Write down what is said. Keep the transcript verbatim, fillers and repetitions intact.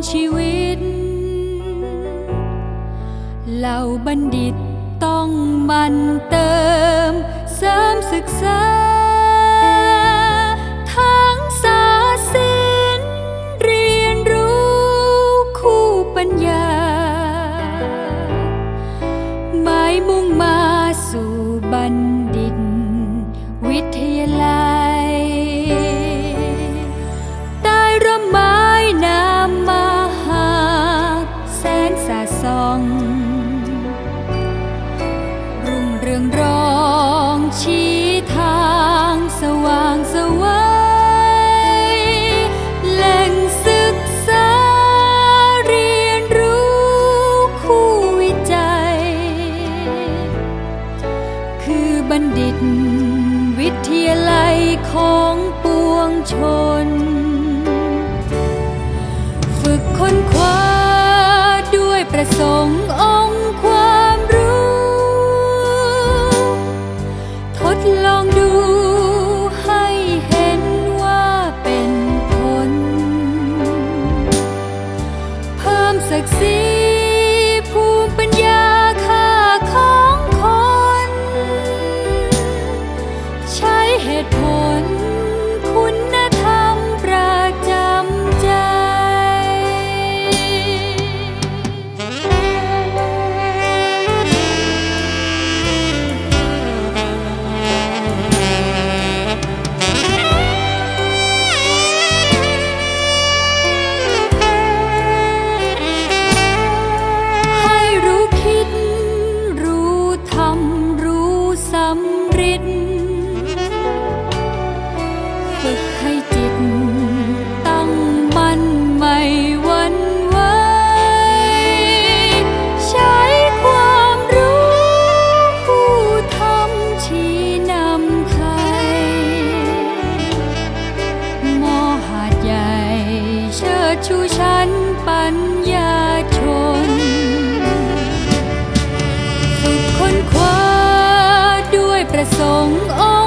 ชีวิตเหล่าบัณฑิตต้องหมั่นเติมเสริมศึกษาทั้งศาสตร์ศิลป์เรียนรู้คู่ปัญญาหมายมุ่งมาสู่บัณฑิตวิทยาลัยใต้ร่มไม้น้ำมหาแสนสาดส่องรุ่งเรืองรองชี้ทางสว่างไสวแหล่งศึกษาเรียนรู้คู่วิจัยคือบัณฑิตวิทยาลัยของปวงชนฝึกค้นคว้าด้วยประสงค์องค์ความรู้ทดลองดูให้เห็นว่าเป็นผลเพิ่มศักดิ์ศรีภูมิปัญญาค่าของคนใช้เหตุผลคุณธรรมประจำใจให้รู้คิดรู้ทำรู้สำเร็จฝึกให้จิตตั้งมั่นไม่หวั่นไหวใช้ความรู้ผู้ทำชี้นำไทยมอหาดใหญ่เชิดชูชั้นปัญญาชนฝึกค้นคว้าด้วยประสงค์